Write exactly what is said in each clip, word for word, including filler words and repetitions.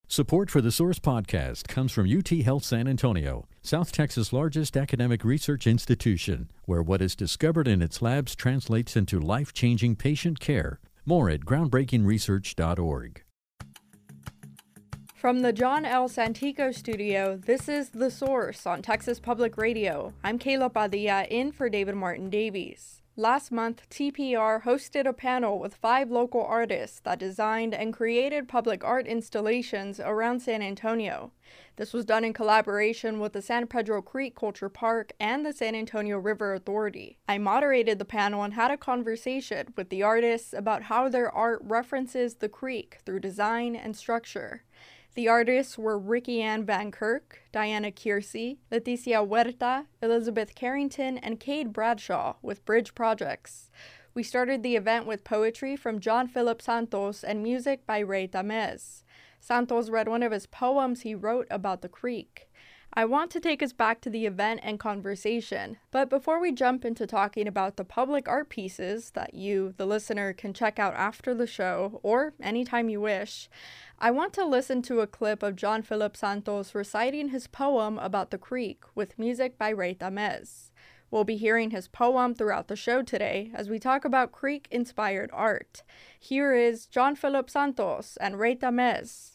Support for the Source podcast comes from U T Health San Antonio, South Texas' largest academic research institution, where what is discovered in its labs translates into life-changing patient care. More at groundbreaking research dot org. From the John L. Santico studio, this is The Source on Texas Public Radio. I'm Kayla Padilla, in for David Martin Davies. Last month, T P R hosted a panel with five local artists that designed and created public art installations around San Antonio. This was done in collaboration with the San Pedro Creek Culture Park and the San Antonio River Authority. I moderated the panel and had a conversation with the artists about how their art references the creek through design and structure. The artists were Ricky Ann Van Kirk, Diana Kiersey, Leticia Huerta, Elizabeth Carrington, and Cade Bradshaw with Bridge Projects. We started the event with poetry from John Philip Santos and music by Ray Tamez. Santos read one of his poems he wrote about the creek. I want to take us back to the event and conversation, but before we jump into talking about the public art pieces that you, the listener, can check out after the show or anytime you wish, I want to listen to a clip of John Philip Santos reciting his poem about the creek with music by Ray Tamez. We'll be hearing his poem throughout the show today as we talk about creek-inspired art. Here is John Philip Santos and Ray Tamez.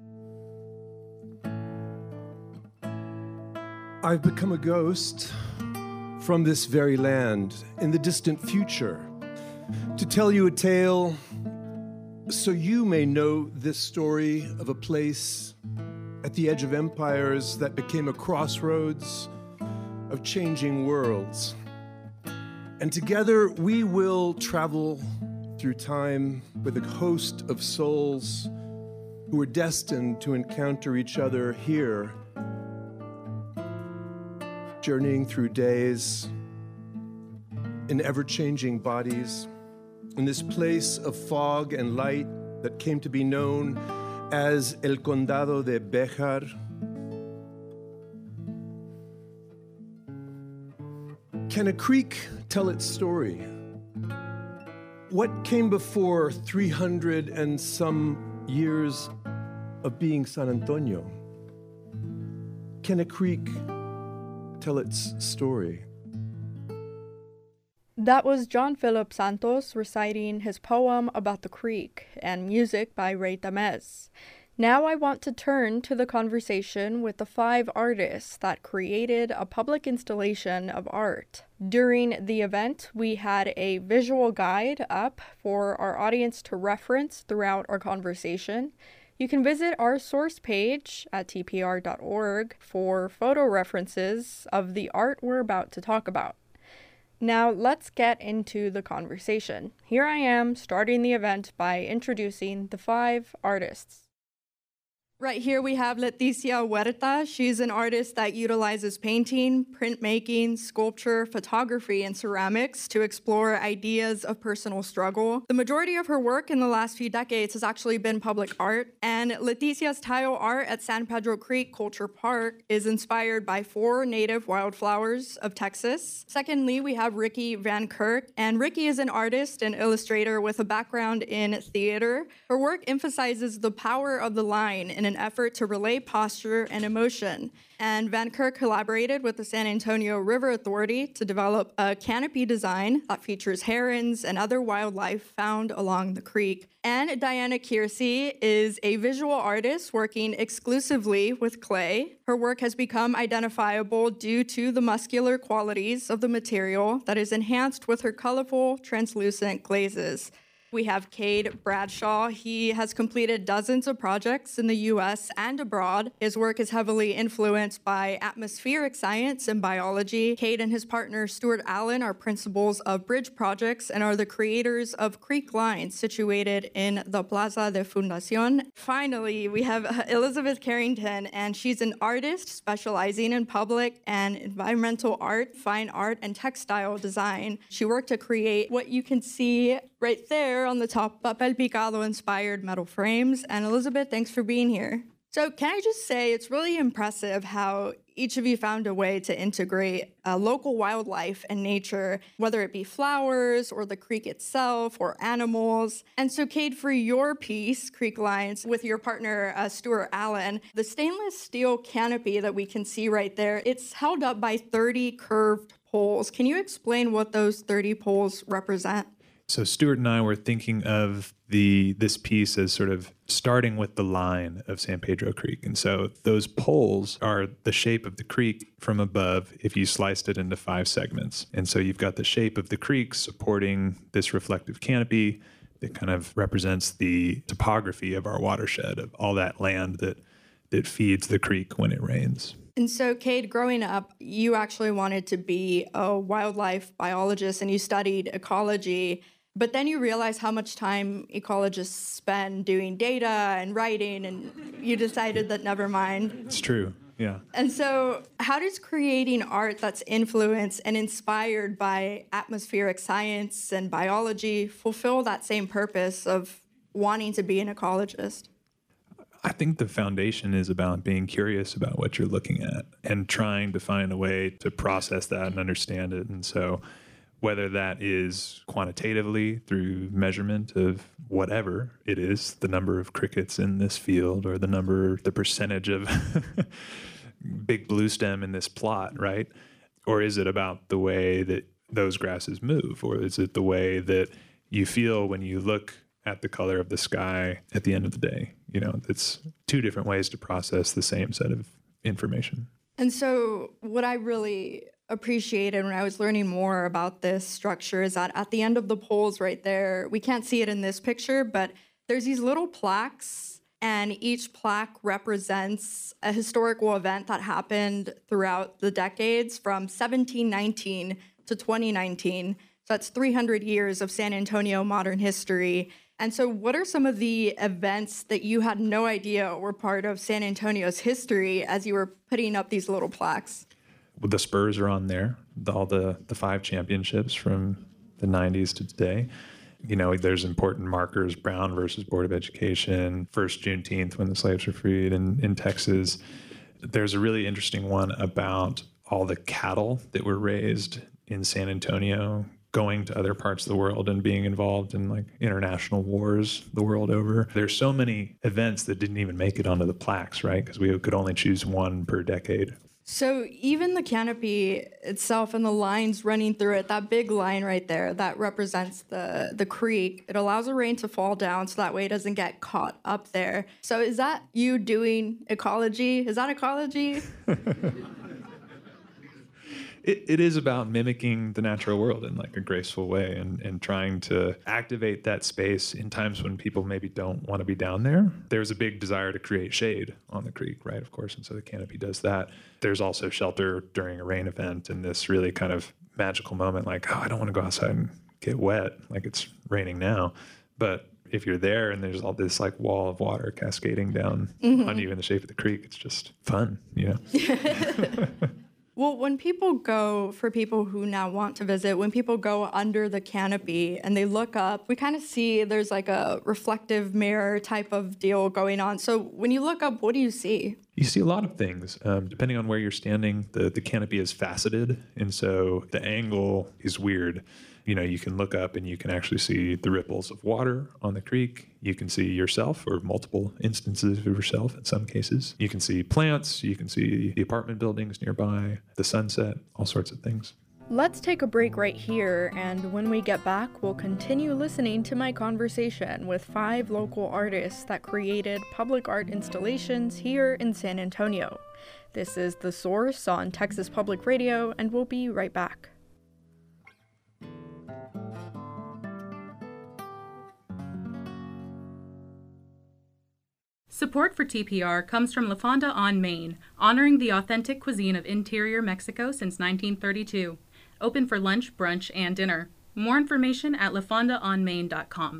I've become a ghost from this very land in the distant future to tell you a tale so you may know this story of a place at the edge of empires that became a crossroads of changing worlds. And together we will travel through time with a host of souls who are destined to encounter each other here, journeying through days in ever-changing bodies, in this place of fog and light that came to be known as El Condado de Béjar. Can a creek tell its story? What came before three hundred and some years of being San Antonio? Can a creek tell its story? That was John Philip Santos reciting his poem about the creek and music by Ray Tamez. Now I want to turn to the conversation with the five artists that created a public installation of art. During the event, we had a visual guide up for our audience to reference throughout our conversation. You can visit our source page at T P R dot org for photo references of the art we're about to talk about. Now let's get into the conversation. Here I am starting the event by introducing the five artists. Right here we have Leticia Huerta. She's an artist that utilizes painting, printmaking, sculpture, photography, and ceramics to explore ideas of personal struggle. The majority of her work in the last few decades has actually been public art, and Leticia's tile art at San Pedro Creek Culture Park is inspired by four native wildflowers of Texas. Secondly, we have Ricky Van Kirk, and Ricky is an artist and illustrator with a background in theater. Her work emphasizes the power of the line in an effort to relay posture and emotion. And Van Kirk collaborated with the San Antonio River Authority to develop a canopy design that features herons and other wildlife found along the creek. And Diana Kiersey is a visual artist working exclusively with clay. Her work has become identifiable due to the muscular qualities of the material that is enhanced with her colorful, translucent glazes. We have Cade Bradshaw. He has completed dozens of projects in the U S and abroad. His work is heavily influenced by atmospheric science and biology. Cade and his partner Stuart Allen are principals of Bridge Projects and are the creators of Creek Line, situated in the Plaza de Fundación. Finally, we have Elizabeth Carrington, and she's an artist specializing in public and environmental art, fine art, and textile design. She worked to create what you can see right there on the top, papel picado inspired metal frames. And Elizabeth, thanks for being here. So can I just say it's really impressive how each of you found a way to integrate uh, local wildlife and nature, whether it be flowers or the creek itself or animals. And so, Cade, for your piece, Creek Lines, with your partner, uh, Stuart Allen, the stainless steel canopy that we can see right there, it's held up by thirty curved poles. Can you explain what those thirty poles represent? So Stuart and I were thinking of the this piece as sort of starting with the line of San Pedro Creek. And so those poles are the shape of the creek from above if you sliced it into five segments. And so you've got the shape of the creek supporting this reflective canopy that kind of represents the topography of our watershed, of all that land that that feeds the creek when it rains. And so, Cade, growing up, you actually wanted to be a wildlife biologist and you studied ecology. But then you realize how much time ecologists spend doing data and writing, and you decided that never mind. It's true, yeah. And so how does creating art that's influenced and inspired by atmospheric science and biology fulfill that same purpose of wanting to be an ecologist? I think the foundation is about being curious about what you're looking at and trying to find a way to process that and understand it. And so whether that is quantitatively through measurement of whatever it is, the number of crickets in this field or the number, the percentage of big blue stem in this plot, right? Or is it about the way that those grasses move? Or is it the way that you feel when you look at the color of the sky at the end of the day? You know, it's two different ways to process the same set of information. And so what I really appreciated when I was learning more about this structure is that at the end of the poles right there, we can't see it in this picture, but there's these little plaques, and each plaque represents a historical event that happened throughout the decades from seventeen nineteen to twenty nineteen. So that's three hundred years of San Antonio modern history. And so what are some of the events that you had no idea were part of San Antonio's history as you were putting up these little plaques? Well, the Spurs are on there, the, all the, the five championships from the nineties to today. You know, there's important markers, Brown versus Board of Education, first Juneteenth when the slaves were freed in, in Texas. There's a really interesting one about all the cattle that were raised in San Antonio going to other parts of the world and being involved in like international wars the world over. There's so many events that didn't even make it onto the plaques, right? Because we could only choose one per decade. So even the canopy itself and the lines running through it, that big line right there, that represents the, the creek. It allows the rain to fall down so that way it doesn't get caught up there. So is that you doing ecology? Is that ecology? It, it is about mimicking the natural world in like a graceful way and, and trying to activate that space in times when people maybe don't want to be down there. There's a big desire to create shade on the creek, right, of course, and so the canopy does that. There's also shelter during a rain event and this really kind of magical moment like, oh, I don't want to go outside and get wet, like it's raining now. But if you're there and there's all this like wall of water cascading down mm-hmm. on you in the shape of the creek, it's just fun, you know? Well, when people go, for people who now want to visit, when people go under the canopy and they look up, we kind of see there's like a reflective mirror type of deal going on. So when you look up, what do you see? You see a lot of things. Um, depending on where you're standing, the, the canopy is faceted, and so the angle is weird. You know, you can look up and you can actually see the ripples of water on the creek. You can see yourself or multiple instances of yourself in some cases. You can see plants. You can see the apartment buildings nearby, the sunset, all sorts of things. Let's take a break right here, and when we get back, we'll continue listening to my conversation with five local artists that created public art installations here in San Antonio. This is The Source on Texas Public Radio, and we'll be right back. Support for T P R comes from La Fonda on Main, honoring the authentic cuisine of interior Mexico since nineteen thirty-two. Open for lunch, brunch, and dinner. More information at la fonda on main dot com.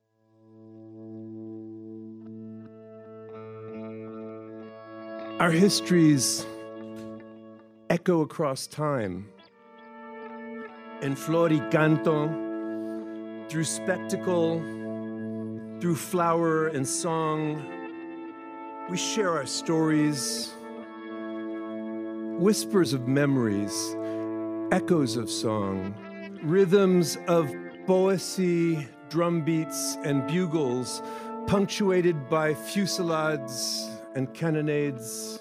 Our histories echo across time. In flor y canto, through spectacle, through flower and song, We share our stories, whispers of memories, echoes of song, rhythms of poesy, drum beats, and bugles, punctuated by fusillades and cannonades,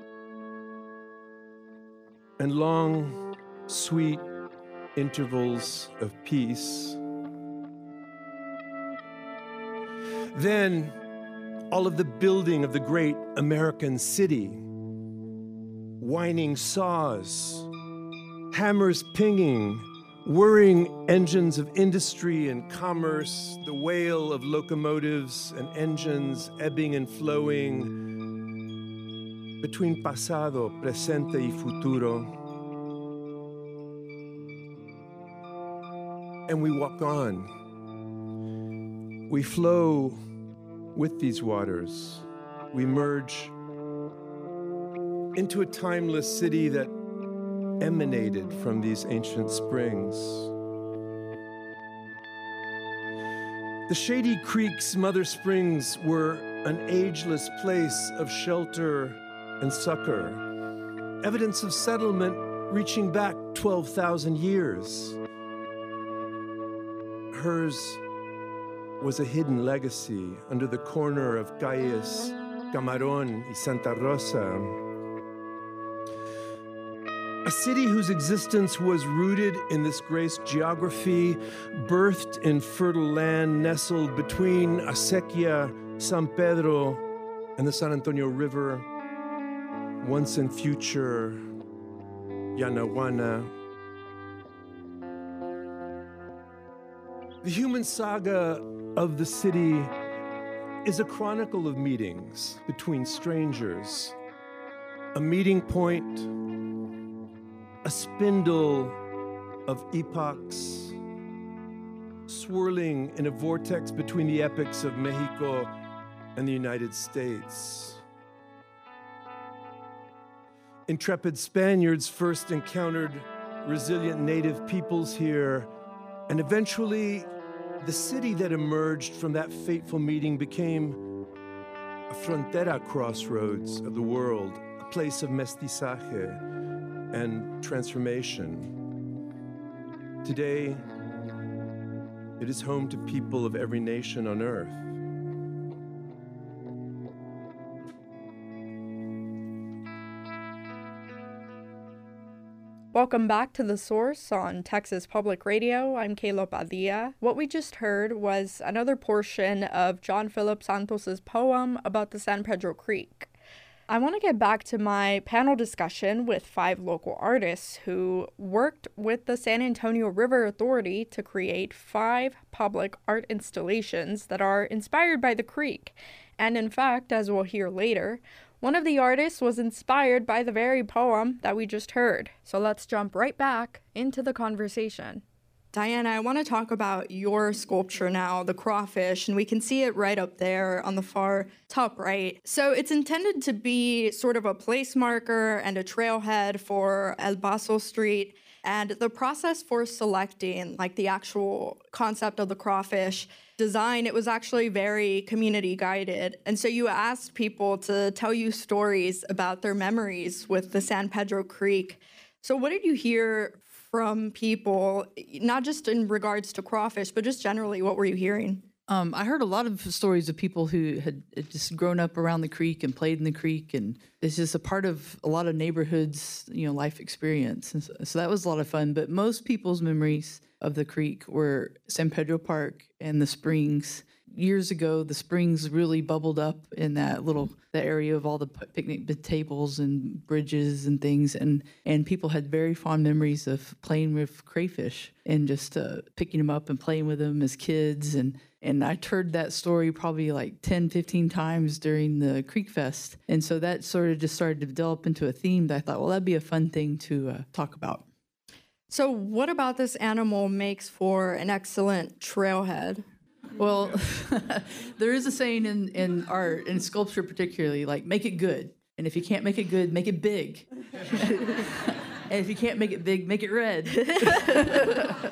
and long, sweet intervals of peace. Then, all of the building of the great American city, whining saws, hammers pinging, whirring engines of industry and commerce, the wail of locomotives and engines ebbing and flowing between pasado, presente y futuro. And we walk on. We flow with these waters. We merge into a timeless city that emanated from these ancient springs. The Shady Creek's mother springs were an ageless place of shelter and succor, evidence of settlement reaching back twelve thousand years. Hers was a hidden legacy under the corner of Calles Camarón y Santa Rosa. A city whose existence was rooted in this graced geography, birthed in fertile land nestled between Acequia, San Pedro, and the San Antonio River, once and future Yanaguana. The human saga of the city is a chronicle of meetings between strangers, a meeting point, a spindle of epochs, swirling in a vortex between the epochs of Mexico and the United States. Intrepid Spaniards first encountered resilient native peoples here, and eventually the city that emerged from that fateful meeting became a frontera crossroads of the world, a place of mestizaje and transformation. Today, it is home to people of every nation on earth. Welcome back to The Source on Texas Public Radio. I'm Kayla Padilla. What we just heard was another portion of John Philip Santos's poem about the San Pedro Creek. I want to get back to my panel discussion with five local artists who worked with the San Antonio River Authority to create five public art installations that are inspired by the creek. And in fact, as we'll hear later, one of the artists was inspired by the very poem that we just heard. So let's jump right back into the conversation. Diana, I want to talk about your sculpture now, the crawfish, and we can see it right up there on the far top right. So it's intended to be sort of a place marker and a trailhead for El Paso Street. And the process for selecting, like the actual concept of the crawfish design, it was actually very community guided. And so you asked people to tell you stories about their memories with the San Pedro Creek. So what did you hear from people, not just in regards to crawfish, but just generally, what were you hearing? Um, I heard a lot of stories of people who had just grown up around the creek and played in the creek, and it's just a part of a lot of neighborhoods, you know, life experience. And so, so that was a lot of fun. But most people's memories of the creek were San Pedro Park and the springs. Years ago, the springs really bubbled up in that little the area of all the picnic tables and bridges and things, and and people had very fond memories of playing with crayfish and just uh, picking them up and playing with them as kids. And and I heard that story probably like ten, fifteen times during the Creek Fest, and so that sort of just started to develop into a theme that I thought, well, that'd be a fun thing to uh, talk about. So what about this animal makes for an excellent trailhead? Well, there is a saying in, in art, in sculpture particularly, like, make it good. And if you can't make it good, make it big. And if you can't make it big, make it red.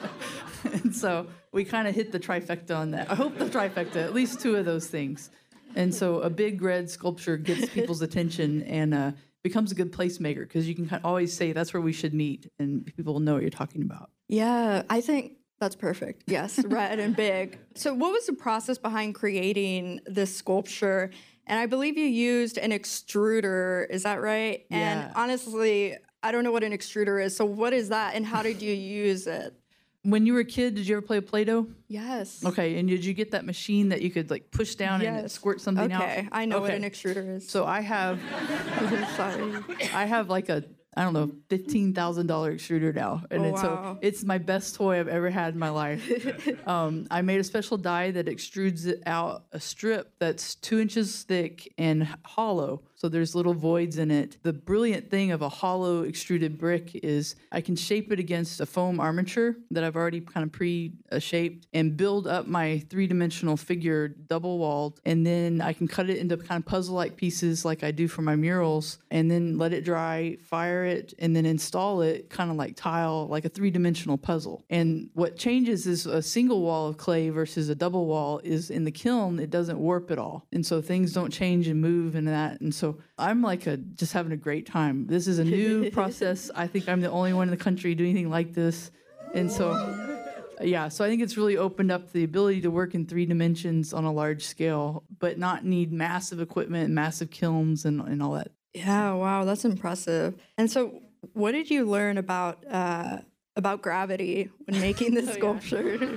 And so we kind of hit the trifecta on that. I hope the trifecta, at least two of those things. And so a big red sculpture gets people's attention and uh, becomes a good placemaker because you can kind of always say that's where we should meet and people will know what you're talking about. Yeah, I think that's perfect. Yes, red and big. So what was the process behind creating this sculpture? And I believe you used an extruder, is that right? Yeah. And honestly, I don't know what an extruder is. So what is that and how did you use it? When you were a kid, did you ever play Play-Doh? Yes. Okay, and did you get that machine that you could like push down and it Yes. squirt something out? Okay, I know what Okay. an extruder is. So I have, Sorry. I have like a, I don't know, fifteen thousand dollars extruder now. And Oh, it's, wow. so it's my best toy I've ever had in my life. um, I made a special die that extrudes it out a strip that's two inches thick and h- hollow. So there's little voids in it. The brilliant thing of a hollow extruded brick is I can shape it against a foam armature that I've already kind of pre-shaped and build up my three-dimensional figure double-walled. And then I can cut it into kind of puzzle-like pieces like I do for my murals and then let it dry, fire it, and then install it kind of like tile, like a three-dimensional puzzle. And what changes is a single wall of clay versus a double wall is in the kiln, it doesn't warp at all. And so things don't change and move and that. And so I'm like a just having a great time. This is a new process. I think I'm the only one in the country doing anything like this. And so, yeah, so I think it's really opened up the ability to work in three dimensions on a large scale, but not need massive equipment, massive kilns, and, and all that. Yeah, wow, that's impressive. And so what did you learn about uh, about gravity when making this sculpture?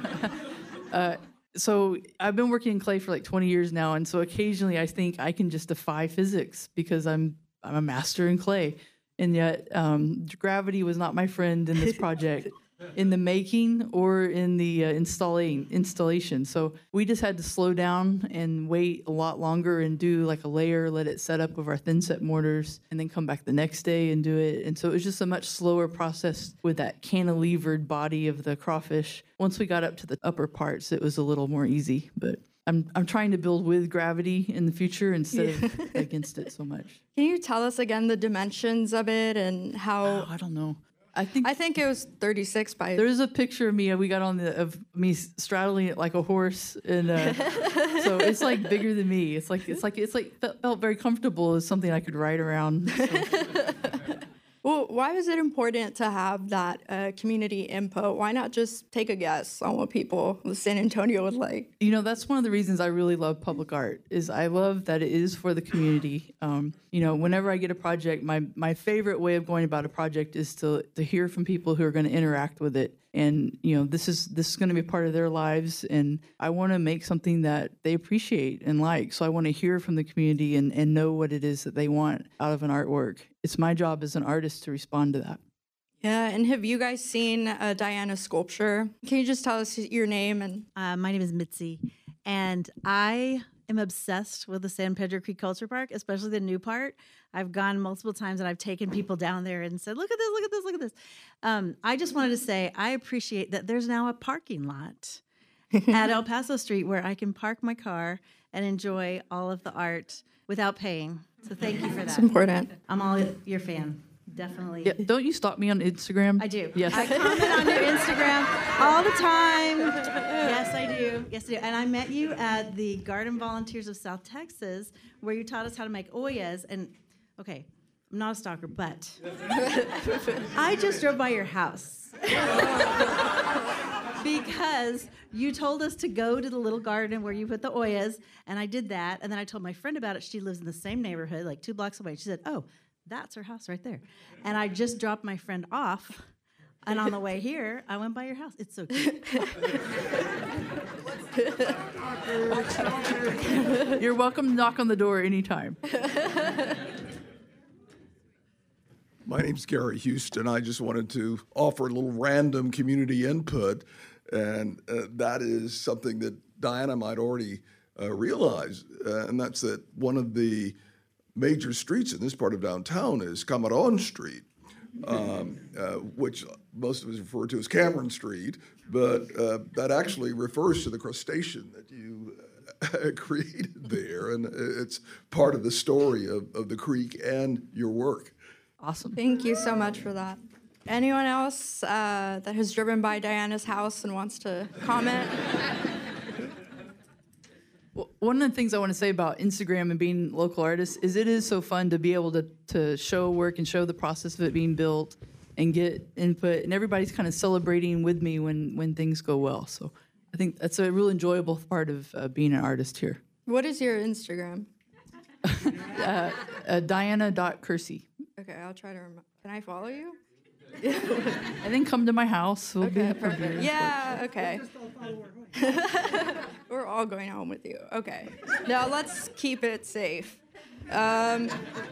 So I've been working in clay for like twenty years now, and so occasionally I think I can just defy physics because I'm I'm a master in clay, and yet um, gravity was not my friend in this project, in the making or in the uh, installing installation. So we just had to slow down and wait a lot longer and do like a layer, let it set up with our thin set mortars, and then come back the next day and do it. And so it was just a much slower process with that cantilevered body of the crawfish. Once we got up to the upper parts, it was a little more easy. But I'm I'm trying to build with gravity in the future instead of against it so much. Can you tell us again the dimensions of it and Oh, how? I don't know. I think I think it was thirty-six by. there's a picture of me. uh, We got on the of me straddling it like a horse, and uh, so it's like bigger than me. It's like it's like it's like felt, felt very comfortable as something I could ride around. So. Well, why was it important to have that uh, community input? Why not just take a guess on what people in San Antonio would like? You know, that's one of the reasons I really love public art. Is I love that it is for the community. Um, you know, whenever I get a project, my my favorite way of going about a project is to to hear from people who are going to interact with it. And you know, this is this is going to be a part of their lives, and I want to make something that they appreciate and like. So I want to hear from the community and, and know what it is that they want out of an artwork. It's my job as an artist to respond to that. Yeah, and have you guys seen uh, Diana's sculpture? Can you just tell us your name and? Uh, my name is Mitzi, and I am obsessed with the San Pedro Creek Culture Park, especially the new part. I've gone multiple times, and I've taken people down there and said, look at this, look at this, look at this. Um, I just wanted to say I appreciate that there's now a parking lot at El Paso Street where I can park my car and enjoy all of the art without paying. So thank you for that. It's important. I'm all your fan, definitely. Yeah, don't you stalk me on Instagram? I do. Yes. I comment on your Instagram all the time. Yes, I do. Yes, I do. And I met you at the Garden Volunteers of South Texas, where you taught us how to make oyas. And, okay, I'm not a stalker, but I just drove by your house. Because you told us to go to the little garden where you put the oyas, and I did that. And then I told my friend about it. She lives in the same neighborhood, like two blocks away. She said, oh, that's her house right there. And I just dropped my friend off, and on the way here, I went by your house. It's so cute. You're welcome to knock on the door anytime. My name's Gary Houston. I just wanted to offer a little random community input, and uh, that is something that Diana might already uh, realize, uh, and that's that one of the major streets in this part of downtown is Cameron Street, um, uh, which most of us refer to as Cameron Street, but uh, that actually refers to the crustacean that you uh, created there, and it's part of the story of, of the creek and your work. Awesome. Thank you so much for that. Anyone else uh, that has driven by Diana's house and wants to comment? Well, One of the things I want to say about Instagram and being local artists is it is so fun to be able to, to show work and show the process of it being built and get input. And everybody's kind of celebrating with me when, when things go well. So I think that's a real enjoyable part of uh, being an artist here. What is your Instagram? uh, uh, Diana dot Kersey. Okay, I'll try to remember. Can I follow you? And then come to my house. We'll Okay, be perfect. Yeah, okay. We're all going home with you. Okay. Now let's keep it safe. Um,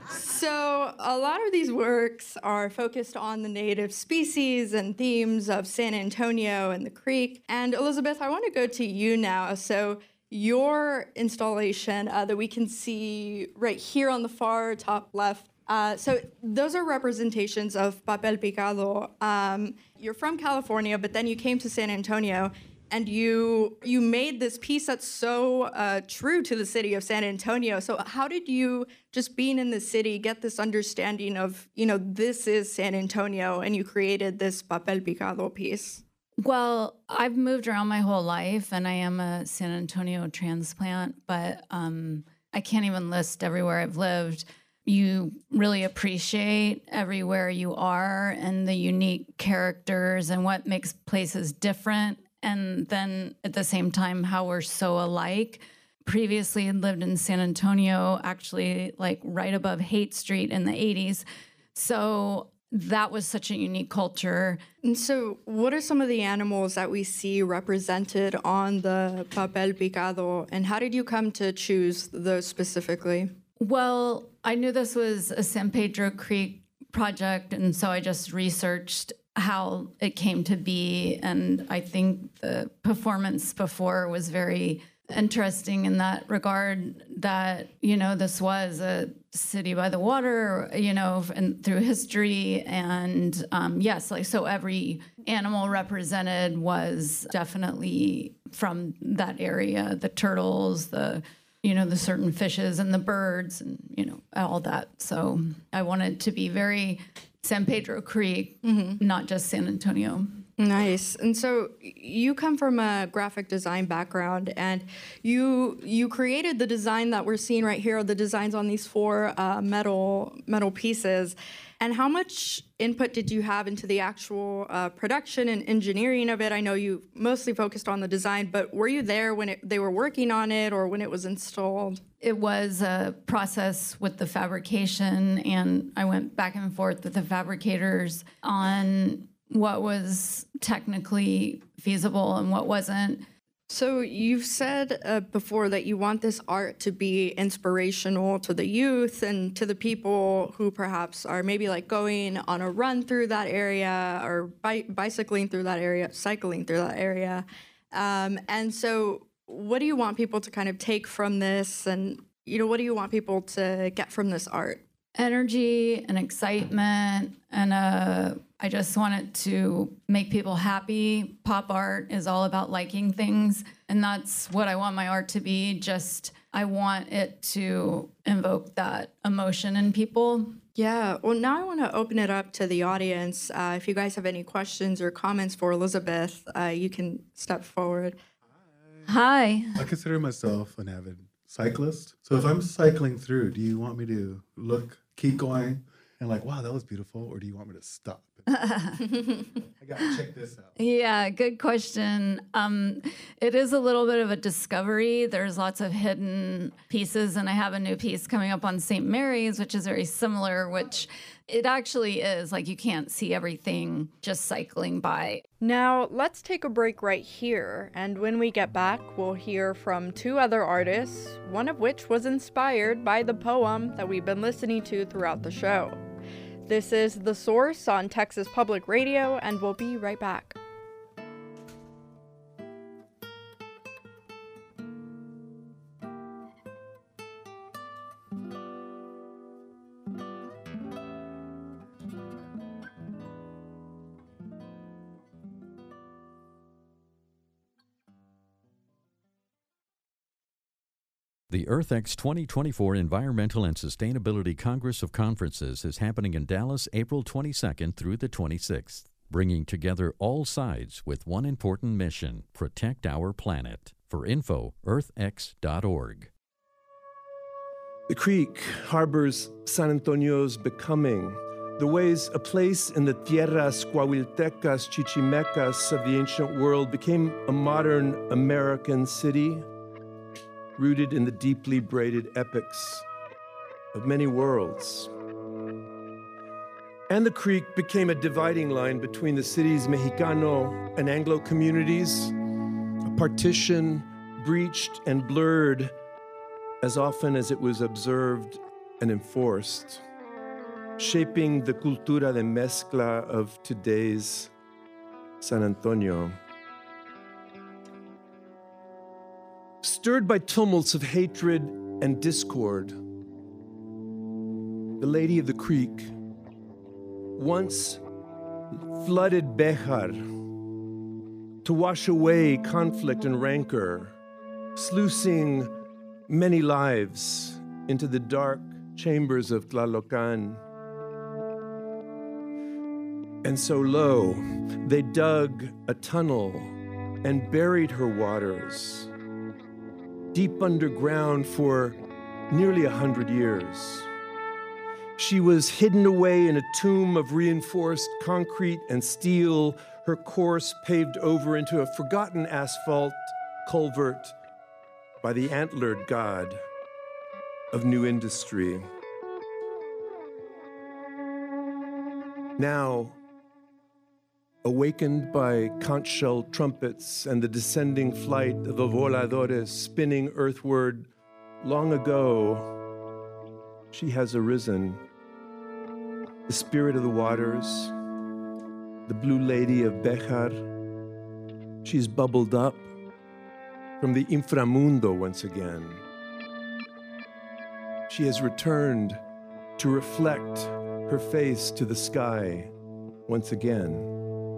so a lot of these works are focused on the native species and themes of San Antonio and the Creek. And Elizabeth, I want to go to you now. So your installation uh, that we can see right here on the far top left, Uh, so those are representations of papel picado. Um, you're from California, but then you came to San Antonio, and you you made this piece that's so uh, true to the city of San Antonio. So how did you, just being in the city, get this understanding of, you know, this is San Antonio, and you created this papel picado piece? Well, I've moved around my whole life, and I am a San Antonio transplant, but um, I can't even list everywhere I've lived. You really appreciate everywhere you are and the unique characters and what makes places different. And then at the same time, how we're so alike. Previously, I'd lived in San Antonio, actually like right above Haight Street in the eighties. So that was such a unique culture. And so what are some of the animals that we see represented on the papel picado, and how did you come to choose those specifically? Well, I knew this was a San Pedro Creek project, and so I just researched how it came to be. And I think the performance before was very interesting in that regard, that, you know, this was a city by the water, you know, and through history. And um, yes, like, so every animal represented was definitely from that area, the turtles, the you know, the certain fishes and the birds and, you know, all that. So I wanted to be very San Pedro Creek, mm-hmm. not just San Antonio. Nice. And so you come from a graphic design background, and you you created the design that we're seeing right here, the designs on these four uh, metal metal pieces. And how much input did you have into the actual uh, production and engineering of it? I know you mostly focused on the design, but were you there when it, they were working on it or when it was installed? It was a process with the fabrication, and I went back and forth with the fabricators on what was technically feasible and what wasn't. So you've said uh, before that you want this art to be inspirational to the youth and to the people who perhaps are maybe like going on a run through that area or bi- bicycling through that area, cycling through that area. Um, and so what do you want people to kind of take from this? And, you know, what do you want people to get from this art? Energy and excitement, and uh, I just want it to make people happy. Pop art is all about liking things, and that's what I want my art to be. Just, I want it to invoke that emotion in people. Yeah, well, now I want to open it up to the audience. Uh, if you guys have any questions or comments for Elizabeth, uh, you can step forward. Hi. I consider myself an avid cyclist. So if I'm cycling through, do you want me to look, keep going, and like, wow, that was beautiful, or do you want me to stop? I got to check this out. Yeah, good question. Um, it is a little bit of a discovery. There's lots of hidden pieces, and I have a new piece coming up on Saint Mary's, which is very similar, which it actually is. Like, you can't see everything just cycling by. Now, let's take a break right here, and when we get back, we'll hear from two other artists, one of which was inspired by the poem that we've been listening to throughout the show. This is The Source on Texas Public Radio, and we'll be right back. The EarthX twenty twenty-four Environmental and Sustainability Congress of Conferences is happening in Dallas April twenty-second through the twenty-sixth, bringing together all sides with one important mission: protect our planet. For info, earth x dot org. The creek harbors San Antonio's becoming, the ways a place in the tierras Coahuiltecas, Chichimecas of the ancient world became a modern American city, rooted in the deeply braided epics of many worlds. And the creek became a dividing line between the city's Mexicano and Anglo communities, a partition breached and blurred as often as it was observed and enforced, shaping the cultura de mezcla of today's San Antonio. Stirred by tumults of hatred and discord, the Lady of the Creek once flooded Béjar to wash away conflict and rancor, sluicing many lives into the dark chambers of Tlalocan. And so lo, they dug a tunnel and buried her waters deep underground for nearly a hundred years. She was hidden away in a tomb of reinforced concrete and steel, her course paved over into a forgotten asphalt culvert by the antlered god of new industry. Now, awakened by conch shell trumpets and the descending flight of the voladores spinning earthward long ago, she has arisen. The spirit of the waters, the blue lady of Béjar, she's bubbled up from the inframundo once again. She has returned to reflect her face to the sky once again.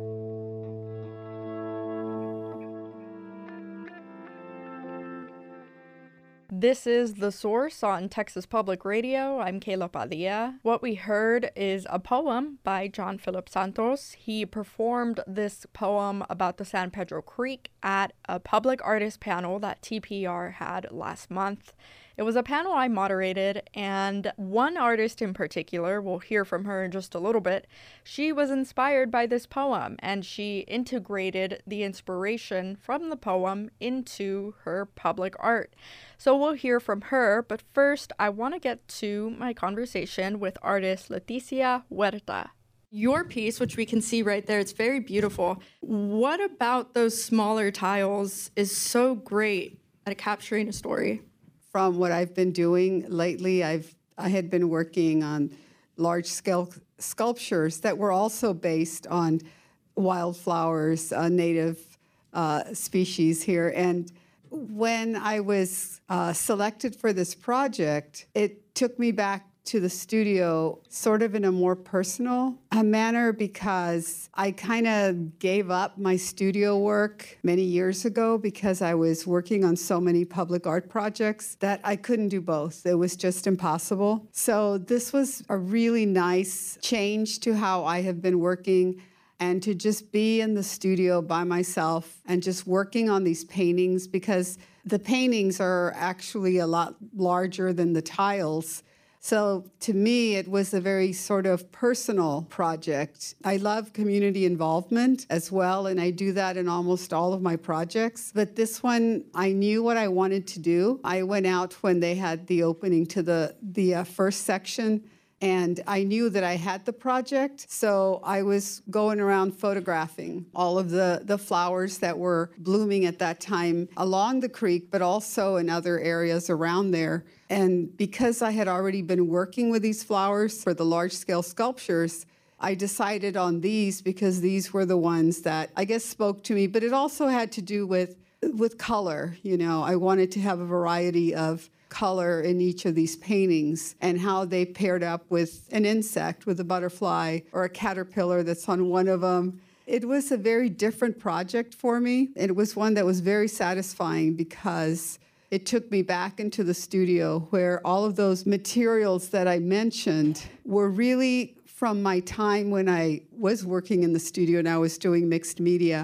This is The Source on Texas Public Radio. I'm Kayla Padilla. What we heard is a poem by John Philip Santos. He performed this poem about the San Pedro Creek at a public artist panel that T P R had last month. It was a panel I moderated, and one artist in particular, we'll hear from her in just a little bit, she was inspired by this poem, and she integrated the inspiration from the poem into her public art. So we'll hear from her, but first I want to get to my conversation with artist Leticia Huerta. Your piece, which we can see right there, it's very beautiful. What about those smaller tiles is so great at capturing a story? From what I've been doing lately, I've I had been working on large-scale sculptures that were also based on wildflowers, uh, native uh, species here. And when I was uh, selected for this project, it took me back to the studio sort of in a more personal uh, manner, because I kind of gave up my studio work many years ago because I was working on so many public art projects that I couldn't do both. It was just impossible. So this was a really nice change to how I have been working, and to just be in the studio by myself and just working on these paintings, because the paintings are actually a lot larger than the tiles. So to me, it was a very sort of personal project. I love community involvement as well, and I do that in almost all of my projects. But this one, I knew what I wanted to do. I went out when they had the opening to the, the uh, first section, and I knew that I had the project, so I was going around photographing all of the, the flowers that were blooming at that time along the creek, but also in other areas around there. And because I had already been working with these flowers for the large-scale sculptures, I decided on these because these were the ones that I guess spoke to me, but it also had to do with, with color. You know, I wanted to have a variety of color in each of these paintings and how they paired up with an insect, with a butterfly or a caterpillar that's on one of them. It was a very different project for me. It was one that was very satisfying because it took me back into the studio where all of those materials that I mentioned were really from my time when I was working in the studio and I was doing mixed media.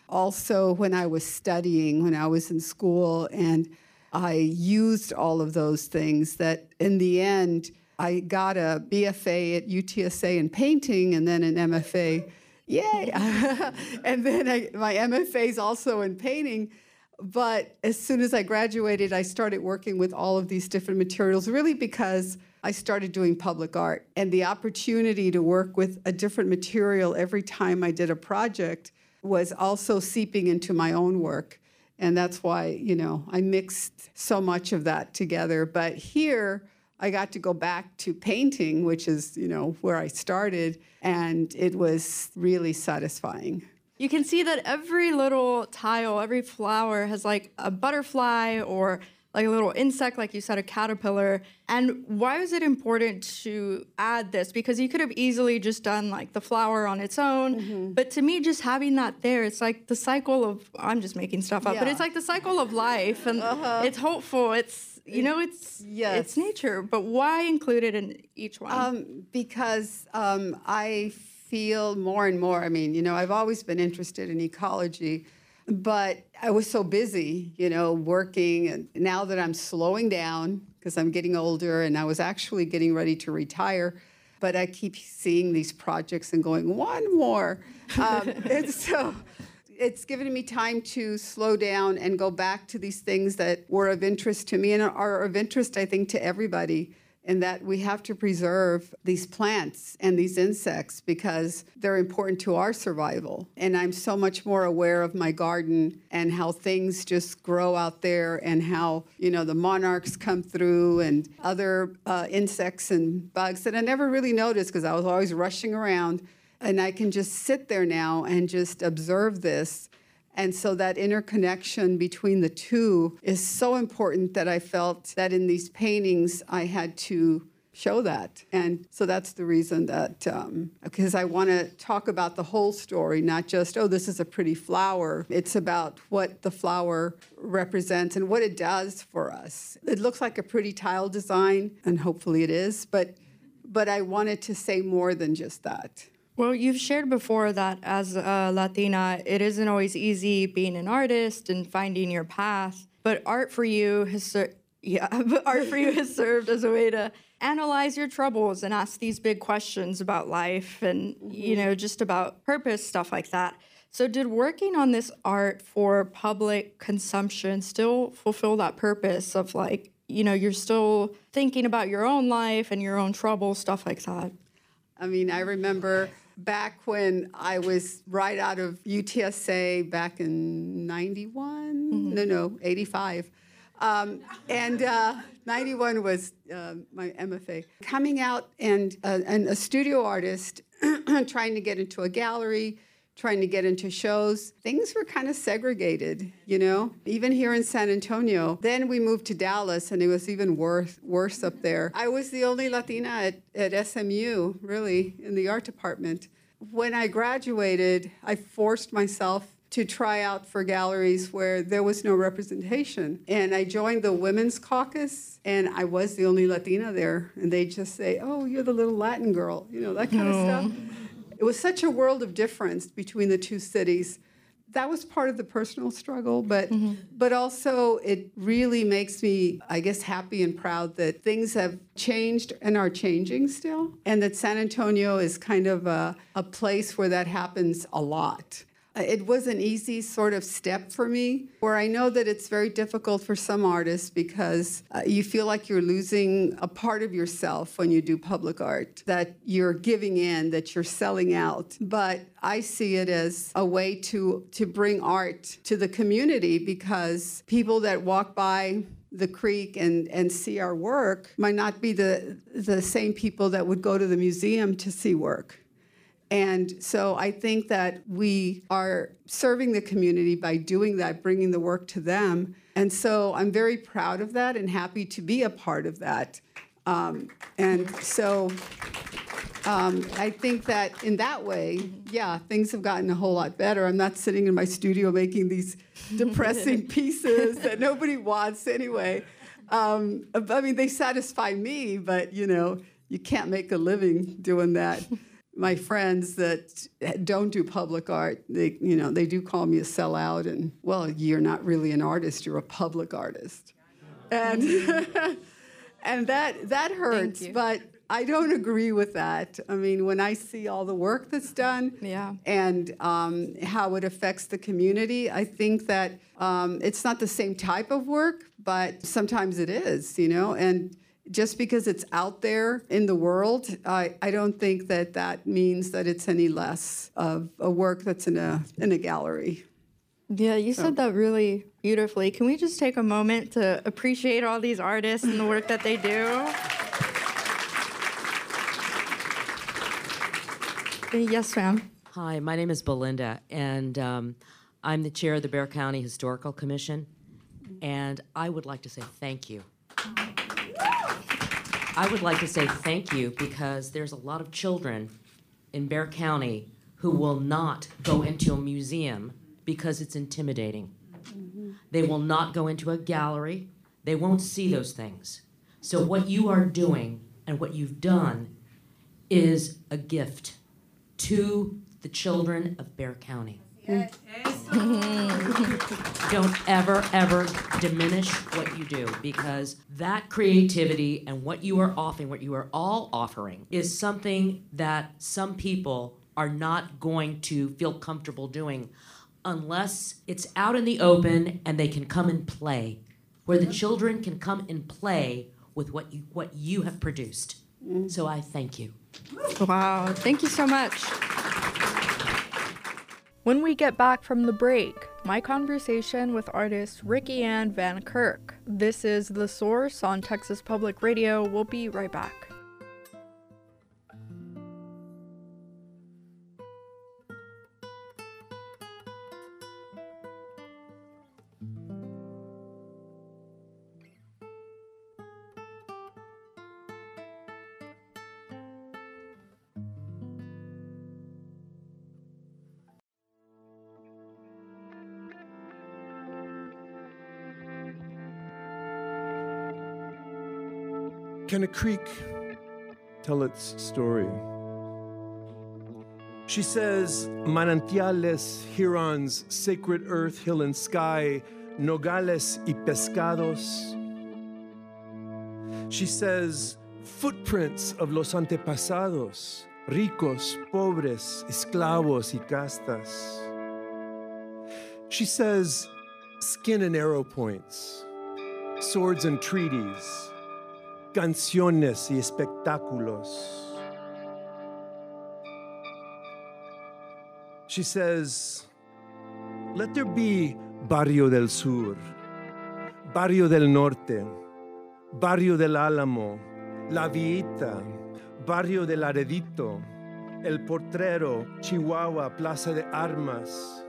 also when I was studying, when I was in school, and I used all of those things that in the end, I got a B F A at U T S A in painting and then an M F A. Yay! And then I, my M F A is also in painting. But as soon as I graduated, I started working with all of these different materials, really because I started doing public art. And the opportunity to work with a different material every time I did a project was also seeping into my own work. And that's why, you know, I mixed so much of that together. But here, I got to go back to painting, which is, you know, where I started, and it was really satisfying. You can see that every little tile, every flower has like a butterfly or like a little insect, like you said, a caterpillar. And why was it important to add this? Because you could have easily just done like the flower on its own. Mm-hmm. But to me, just having that there, it's like the cycle of, I'm just making stuff up, yeah. but it's like the cycle of life. And uh-huh. it's hopeful. It's, you know, it's yes. it's nature. But why include it in each one? Um, because um, I feel more and more, I mean, you know, I've always been interested in ecology, but I was so busy, you know, working. And now that I'm slowing down because I'm getting older and I was actually getting ready to retire, but I keep seeing these projects and going, one more. Um, and so it's given me time to slow down and go back to these things that were of interest to me and are of interest, I think, to everybody. And that we have to preserve these plants and these insects because they're important to our survival. And I'm so much more aware of my garden and how things just grow out there and how, you know, the monarchs come through and other uh, insects and bugs that I never really noticed because I was always rushing around. And I can just sit there now and just observe this. And so that interconnection between the two is so important that I felt that in these paintings, I had to show that. And so that's the reason that, um, because I want to talk about the whole story, not just, oh, this is a pretty flower. It's about what the flower represents and what it does for us. It looks like a pretty tile design, and hopefully it is, but but I wanted to say more than just that. Well, you've shared before that as a Latina, it isn't always easy being an artist and finding your path. But art for you has ser- yeah, but art for you has served as a way to analyze your troubles and ask these big questions about life and mm-hmm. you know just about purpose, stuff like that. So, did working on this art for public consumption still fulfill that purpose of like you know you're still thinking about your own life and your own troubles, stuff like that? I mean, I remember back when I was right out of U T S A back in ninety-one, mm-hmm. no, no, eighty-five. Um, and uh, ninety-one was uh, my M F A. Coming out and, uh, and a studio artist trying to get into a gallery, trying to get into shows, things were kind of segregated, you know, even here in San Antonio. Then we moved to Dallas, and it was even worse, worse up there. I was the only Latina at, at S M U, really, in the art department. When I graduated, I forced myself to try out for galleries where there was no representation. And I joined the Women's Caucus, and I was the only Latina there. And they just say, oh, you're the little Latin girl, you know, that kind Aww. of stuff. It was such a world of difference between the two cities. That was part of the personal struggle, but mm-hmm. but also it really makes me, I guess, happy and proud that things have changed and are changing still, and that San Antonio is kind of a, a place where that happens a lot. It was an easy sort of step for me, where I know that it's very difficult for some artists because uh, you feel like you're losing a part of yourself when you do public art, that you're giving in, that you're selling out. But I see it as a way to, to bring art to the community because people that walk by the creek and, and see our work might not be the, the same people that would go to the museum to see work. And so I think that we are serving the community by doing that, bringing the work to them. And so I'm very proud of that and happy to be a part of that. Um, and so um, I think that in that way, yeah, things have gotten a whole lot better. I'm not sitting in my studio making these depressing pieces that nobody wants anyway. Um, I mean, they satisfy me, but, you know, you can't make a living doing that. my friends that don't do public art, they, you know, they do call me a sellout, and well, you're not really an artist, you're a public artist. And and that that hurts, but I don't agree with that. I mean, when I see all the work that's done yeah. and um, how it affects the community, I think that um, it's not the same type of work, but sometimes it is, you know, and just because it's out there in the world, I, I don't think that that means that it's any less of a work that's in a in a gallery. Yeah, you So- said that really beautifully. Can we just take a moment to appreciate all these artists and the work that they do? Yes, ma'am. Hi, my name is Belinda, and um, I'm the chair of the Bexar County Historical Commission, and I would like to say thank you. I would like to say thank you because there's a lot of children in Bexar County who will not go into a museum because it's intimidating. They will not go into a gallery. They won't see those things. So what you are doing and what you've done is a gift to the children of Bexar County. Don't ever, ever diminish what you do, because that creativity and what you are offering, what you are all offering, is something that some people are not going to feel comfortable doing unless it's out in the open and they can come and play, where the children can come and play with what you, what you have produced. So I thank you. Wow, thank you so much. When we get back from the break, my conversation with artist Ricky Ann Van Kirk. This is The Source on Texas Public Radio. We'll be right back. Can a creek tell its story? She says, manantiales, Huron's, sacred earth, hill and sky, nogales y pescados. She says, footprints of los antepasados, ricos, pobres, esclavos y castas. She says, skin and arrow points, swords and treaties, canciones y espectáculos. She says, let there be Barrio del Sur, Barrio del Norte, Barrio del Álamo, La Villita, Barrio del Aredito, El Potrero, Chihuahua, Plaza de Armas.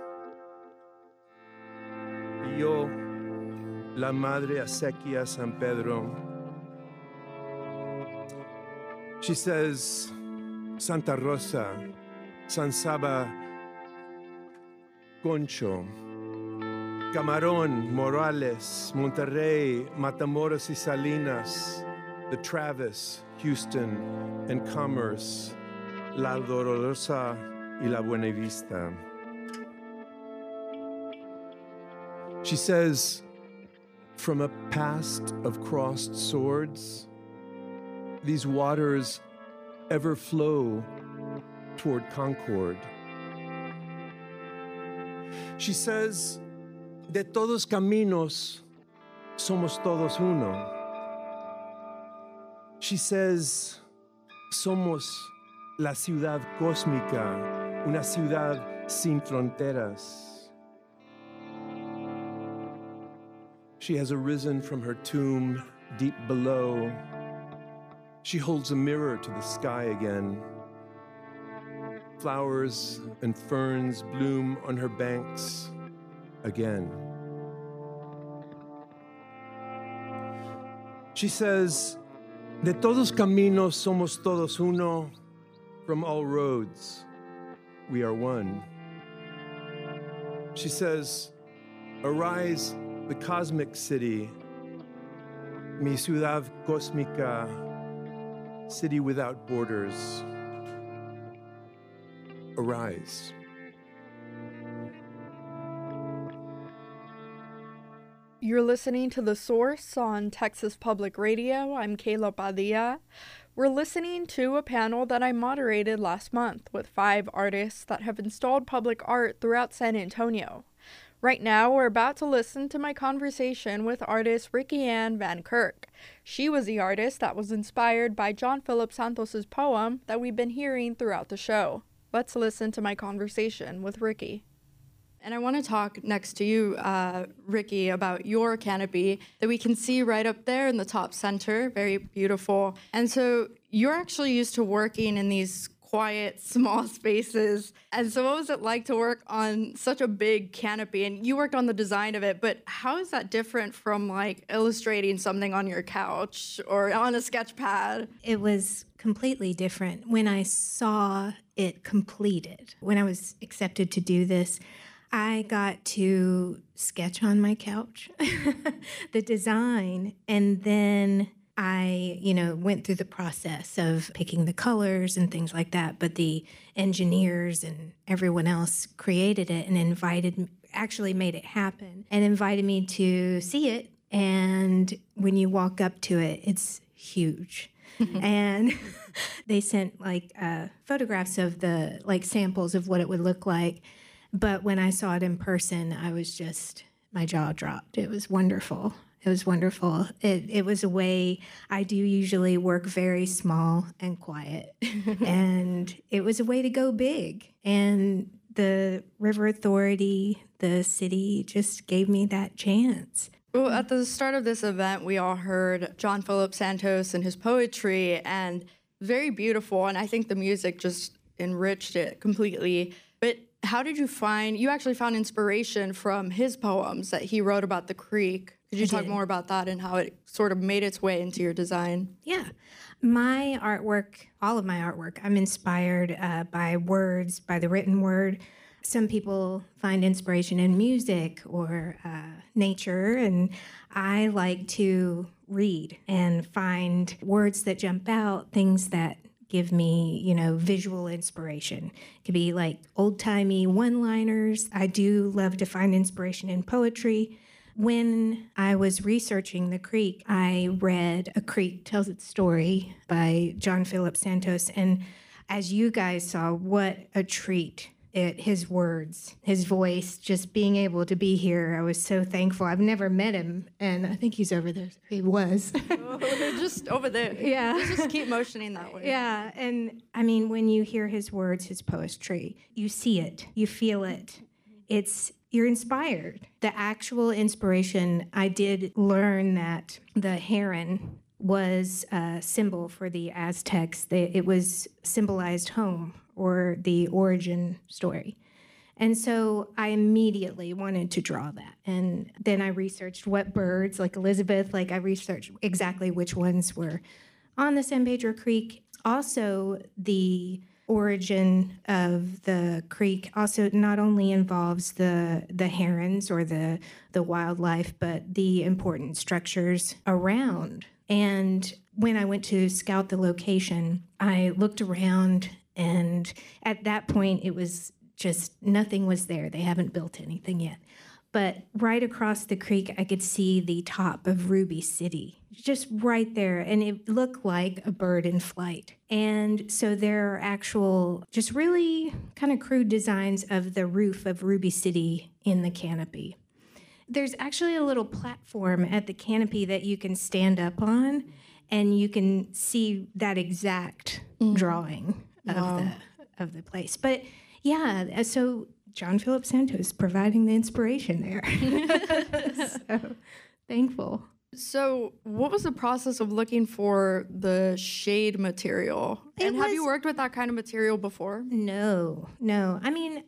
Y yo, la Madre Acequia San Pedro. She says, Santa Rosa, San Saba, Concho, Camarón, Morales, Monterrey, Matamoros y Salinas, the Travis, Houston, and Commerce, La Dolorosa y La Buena Vista. She says, from a past of crossed swords, these waters ever flow toward concord. She says, de todos caminos, somos todos uno. She says, somos la ciudad cósmica, una ciudad sin fronteras. She has arisen from her tomb deep below. She holds a mirror to the sky again. Flowers and ferns bloom on her banks again. She says, de todos caminos somos todos uno, from all roads we are one. She says, arise the cosmic city, mi ciudad cósmica, city without borders. arise. You're listening to The Source on Texas Public Radio. I'm Kayla Padilla. We're listening to a panel that I moderated last month with five artists that have installed public art throughout San Antonio. Right now, we're about to listen to my conversation with artist Ricky Ann Van Kirk. She was the artist that was inspired by John Philip Santos's poem that we've been hearing throughout the show. Let's listen to my conversation with Ricky. And I want to talk next to you, uh, Ricky, about your canopy that we can see right up there in the top center. Very beautiful. And so you're actually used to working in these quiet, small spaces. And so what was it like to work on such a big canopy? And you worked on the design of it, but how is that different from like illustrating something on your couch or on a sketch pad? It was completely different when I saw it completed. When I was accepted to do this, I got to sketch on my couch the design, and then I, you know, went through the process of picking the colors and things like that. But the engineers and everyone else created it and invited, actually made it happen, and invited me to see it. And when you walk up to it, it's huge. And they sent like uh, photographs of the, like samples of what it would look like. But when I saw it in person, I was just, my jaw dropped. It was wonderful. It was wonderful. It it was a way, I do usually work very small and quiet. And it was a way to go big. And the River Authority, the city, just gave me that chance. Well, at the start of this event, we all heard John Philip Santos and his poetry, and very beautiful. And I think the music just enriched it completely. But how did you find, you actually found inspiration from his poems that he wrote about the creek. Could you I talk did. more about that and how it sort of made its way into your design? Yeah. My artwork, all of my artwork, I'm inspired uh, by words, by the written word. Some people find inspiration in music or uh, nature, and I like to read and find words that jump out, things that give me, you know, visual inspiration. It could be like old-timey one-liners. I do love to find inspiration in poetry. When I was researching the creek, I read A Creek Tells Its Story by John Philip Santos. And as you guys saw, what a treat. It, his words, his voice, just being able to be here. I was so thankful. I've never met him, and I think he's over there. He was. Oh, just over there. Yeah. Let's just keep motioning that way. Yeah, and I mean, when you hear his words, his poetry, you see it, you feel it. It's, you're inspired. The actual inspiration, I did learn that the heron was a symbol for the Aztecs. They, it was symbolized home, or the origin story. And so I immediately wanted to draw that. And then I researched what birds, like Elizabeth, like I researched exactly which ones were on the San Pedro Creek. Also, the origin of the creek also not only involves the the herons or the the wildlife, but the important structures around. And when I went to scout the location, I looked around, and at that point, it was just nothing was there. They haven't built anything yet. But right across the creek, I could see the top of Ruby City, just right there. And it looked like a bird in flight. And so there are actual, just really kind of crude designs of the roof of Ruby City in the canopy. There's actually a little platform at the canopy that you can stand up on, and you can see that exact mm. drawing of wow. the of the place. But yeah, so John Philip Santos providing the inspiration there. So thankful. So what was the process of looking for the shade material? It and have was- you worked with that kind of material before? No, no. I mean,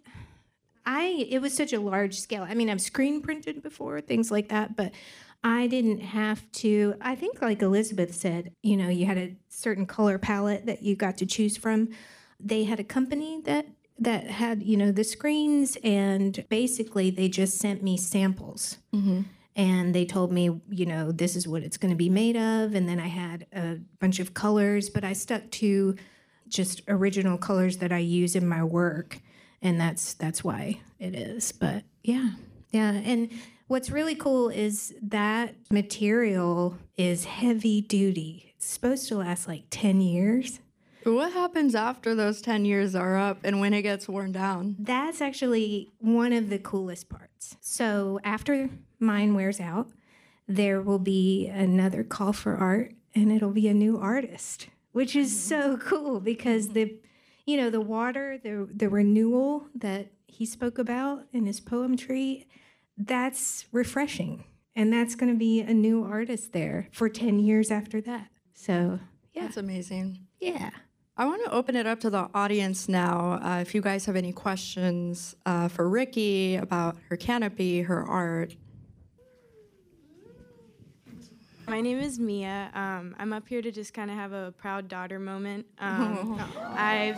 I it was such a large scale. I mean, I've screen printed before, things like that, but I didn't have to. I think, like Elizabeth said, you know, you had a certain color palette that you got to choose from. They had a company that that had, you know, the screens, and basically they just sent me samples. Mm-hmm. And they told me, you know, this is what it's going to be made of. And then I had a bunch of colors, but I stuck to just original colors that I use in my work, and that's that's why it is. But yeah, yeah. And what's really cool is that material is heavy duty. It's supposed to last like ten years. What happens after those ten years are up and when it gets worn down? That's actually one of the coolest parts. So after mine wears out, there will be another call for art, and it'll be a new artist, which is so cool because the, you know, the water, the the renewal that he spoke about in his poem tree, that's refreshing, and that's going to be a new artist there for ten years after that. So yeah, that's amazing. Yeah. I want to open it up to the audience now. Uh, if you guys have any questions uh, for Ricky about her canopy, her art. My name is Mia. Um, I'm up here to just kind of have a proud daughter moment. Um, Oh. I've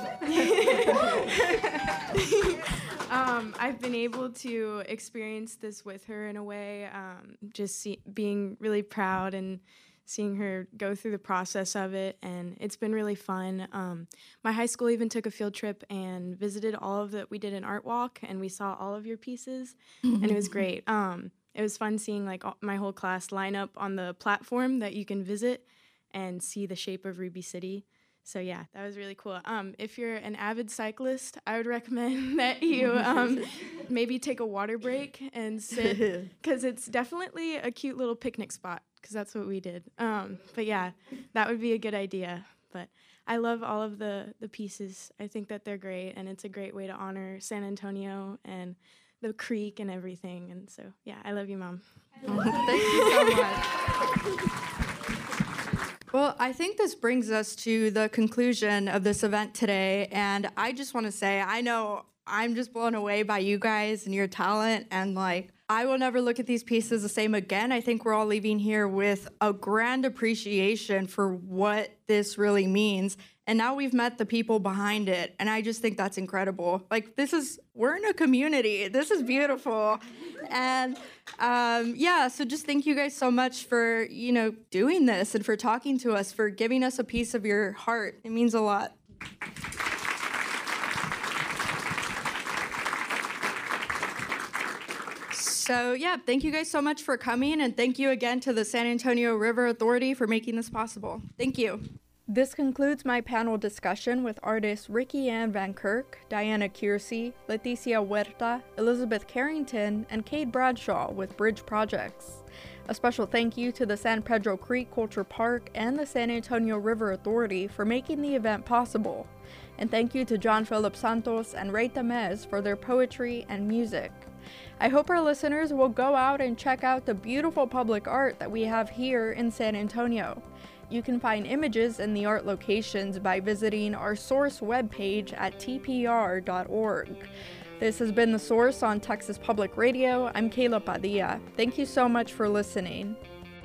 um, I've been able to experience this with her in a way, um, just see, being really proud and seeing her go through the process of it, and it's been really fun. Um, my high school even took a field trip and visited all of that. We did an art walk, and we saw all of your pieces, and it was great. Um, it was fun seeing like all, my whole class line up on the platform that you can visit and see the shape of Ruby City. So yeah, that was really cool. Um, if you're an avid cyclist, I would recommend that you um, maybe take a water break and sit, because it's definitely a cute little picnic spot, because that's what we did. Um, but yeah, that would be a good idea. But I love all of the, the pieces. I think that they're great, and it's a great way to honor San Antonio and the creek and everything. And so, yeah, I love you, Mom. Thank you so much. Well, I think this brings us to the conclusion of this event today, and I just want to say, I know I'm just blown away by you guys and your talent, and like, I will never look at these pieces the same again. I think we're all leaving here with a grand appreciation for what this really means, and now we've met the people behind it, and I just think that's incredible. Like, this is, we're in a community. This is beautiful. And um, yeah, so just thank you guys so much for, you know, doing this and for talking to us, for giving us a piece of your heart. It means a lot. So yeah, thank you guys so much for coming, and thank you again to the San Antonio River Authority for making this possible. Thank you. This concludes my panel discussion with artists Ricky Ann Van Kirk, Diana Kiersey, Leticia Huerta, Elizabeth Carrington, and Cade Bradshaw with Bridge Projects. A special thank you to the San Pedro Creek Culture Park and the San Antonio River Authority for making the event possible. And thank you to John Philip Santos and Ray Tamez for their poetry and music. I hope our listeners will go out and check out the beautiful public art that we have here in San Antonio. You can find images in the art locations by visiting our Source webpage at T P R dot org. This has been The Source on Texas Public Radio. I'm Kayla Padilla. Thank you so much for listening.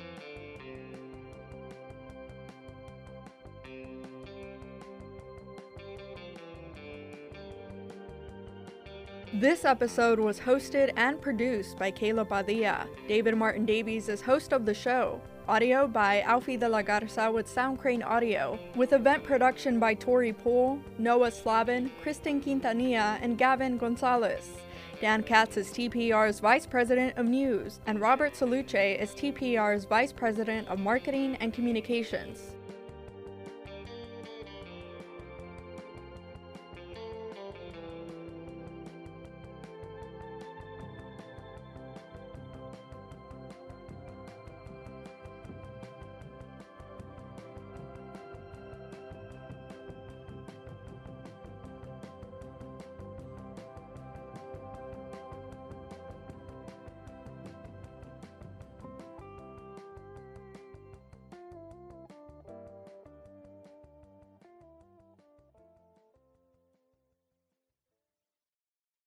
This episode was hosted and produced by Kayla Padilla. David Martin Davies is host of the show. Audio by Alfie de la Garza with Sound Crane Audio, with event production by Tori Poole, Noah Slavin, Kristen Quintanilla, and Gavin Gonzalez. Dan Katz is T P R's Vice President of News, and Robert Saluche is T P R's Vice President of Marketing and Communications.